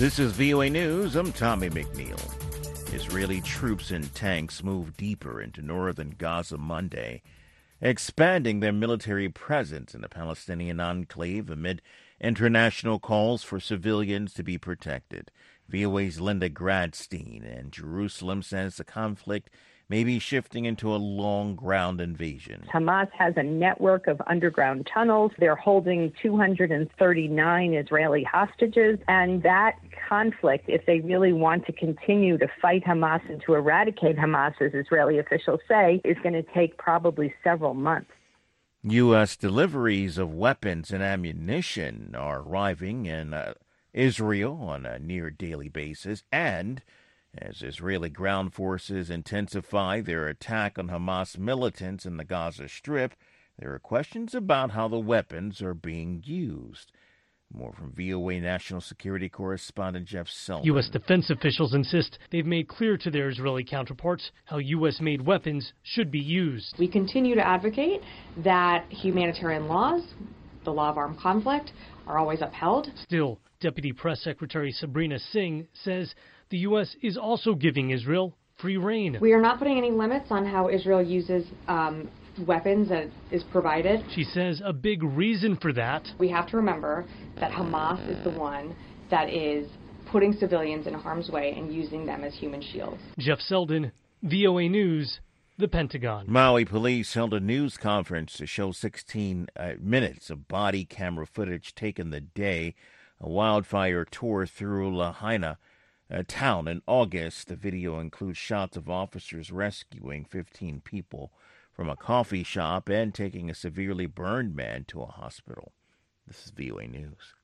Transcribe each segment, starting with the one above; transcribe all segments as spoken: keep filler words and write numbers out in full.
This is V O A News. I'm Tommy McNeil. Israeli troops and tanks moved deeper into northern Gaza Monday, expanding their military presence in the Palestinian enclave amid international calls for civilians to be protected. V O A's Linda Gradstein in Jerusalem says the conflict may be shifting into a long ground invasion. Hamas has a network of underground tunnels. They're holding two hundred thirty-nine Israeli hostages, and that conflict, if they really want to continue to fight Hamas and to eradicate Hamas, as Israeli officials say, is going to take probably several months. U S deliveries of weapons and ammunition are arriving in uh, Israel on a near daily basis, and as Israeli ground forces intensify their attack on Hamas militants in the Gaza Strip, there are questions about how the weapons are being used. More from V O A National Security Correspondent Jeff Seldon. U S defense officials insist they've made clear to their Israeli counterparts how U S-made weapons should be used. We continue to advocate that humanitarian laws, the law of armed conflict, are always upheld. Still, Deputy Press Secretary Sabrina Singh says the U S is also giving Israel free rein. We are not putting any limits on how Israel uses um, weapons that is provided. She says a big reason for that. We have to remember that Hamas is the one that is putting civilians in harm's way and using them as human shields. Jeff Seldon, V O A News, the Pentagon. Maui police held a news conference to show sixteen uh, minutes of body camera footage taken the day a wildfire tore through Lahaina a town in August. The video includes shots of officers rescuing fifteen people from a coffee shop and taking a severely burned man to a hospital. This is V O A News.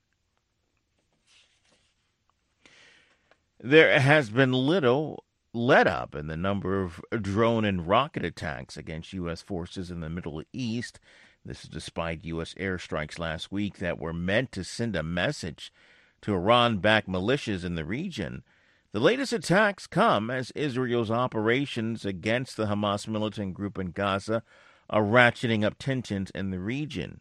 There has been little let up in the number of drone and rocket attacks against U S forces in the Middle East. This is despite U S airstrikes last week that were meant to send a message to Iran-backed militias in the region. The latest attacks come as Israel's operations against the Hamas militant group in Gaza are ratcheting up tensions in the region.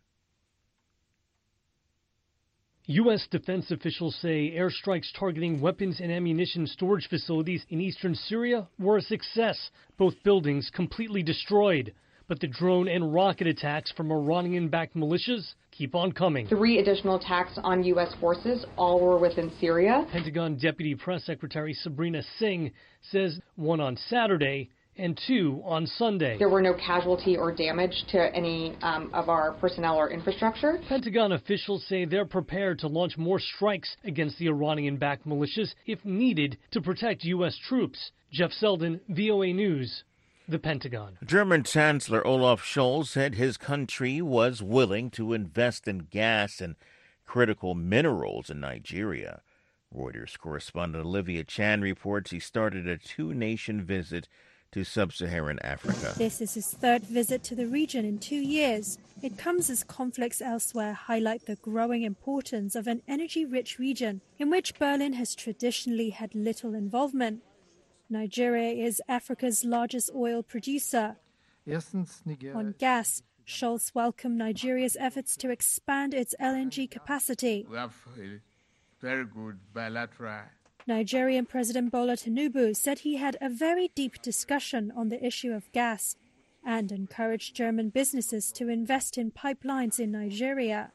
U S defense officials say airstrikes targeting weapons and ammunition storage facilities in eastern Syria were a success, both buildings completely destroyed. But the drone and rocket attacks from Iranian-backed militias keep on coming. Three additional attacks on U S forces, all were within Syria. Pentagon Deputy Press Secretary Sabrina Singh says one on Saturday and two on Sunday. There were no casualty or damage to any um, of our personnel or infrastructure. Pentagon officials say they're prepared to launch more strikes against the Iranian-backed militias if needed to protect U S troops. Jeff Seldon, V O A News, the Pentagon. German Chancellor Olaf Scholz said his country was willing to invest in gas and critical minerals in Nigeria. Reuters correspondent Olivia Chan reports he started a two-nation visit to sub-Saharan Africa. This is his third visit to the region in two years. It comes as conflicts elsewhere highlight the growing importance of an energy-rich region in which Berlin has traditionally had little involvement. Nigeria is Africa's largest oil producer. On gas, Scholz welcomed Nigeria's efforts to expand its L N G capacity. We have a very good bilateral. Nigerian President Bola Tinubu said he had a very deep discussion on the issue of gas and encouraged German businesses to invest in pipelines in Nigeria.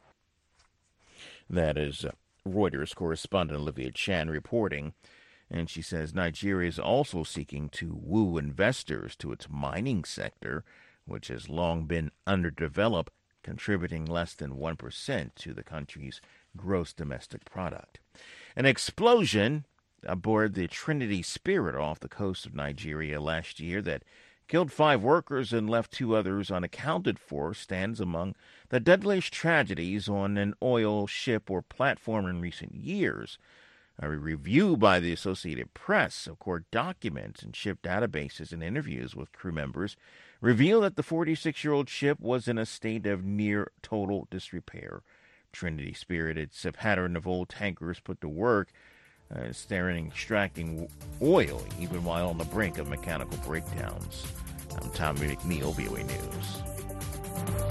That is uh, Reuters correspondent Olivia Chan reporting. And she says Nigeria is also seeking to woo investors to its mining sector, which has long been underdeveloped, contributing less than one percent to the country's gross domestic product. An explosion aboard the Trinity Spirit off the coast of Nigeria last year that killed five workers and left two others unaccounted for stands among the deadliest tragedies on an oil ship or platform in recent years. A review by the Associated Press of court documents and ship databases and interviews with crew members reveal that the forty-six-year-old ship was in a state of near total disrepair. Trinity Spirit, its a pattern of old tankers put to work, uh, staring extracting oil even while on the brink of mechanical breakdowns. I'm Tommy McNeil, V O A News.